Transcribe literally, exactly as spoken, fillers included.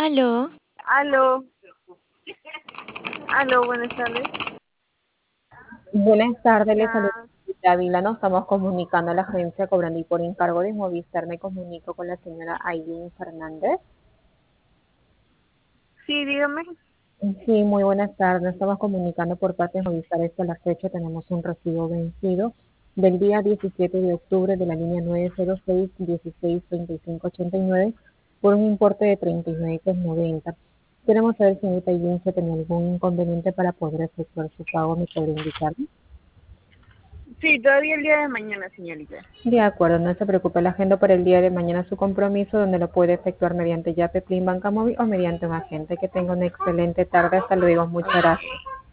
Aló, Aló, aló, buenas tardes. Buenas tardes, les saludo Ya, Dávila. Nos estamos comunicando a la agencia cobrando y por encargo de Movistar me comunico con la señora Aileen Fernández. sí, dígame. Sí, muy buenas tardes. Nos estamos comunicando por parte de Movistar. Esta la fecha tenemos un recibo vencido del día diecisiete de octubre de la línea nueve cero seis dieciséis treinta y cinco ochenta y nueve por un importe de treinta y nueve con noventa. Queremos saber, señorita Aileen, si tenía algún inconveniente para poder efectuar su pago. ¿Me podría indicarme? Sí, todavía el día de mañana, señorita. De acuerdo, no se preocupe, la agenda para el día de mañana su compromiso, donde lo puede efectuar mediante Yape, Plin, Banca Móvil o mediante un agente. Que tenga una excelente tarde. Hasta luego, muchas Ok, gracias.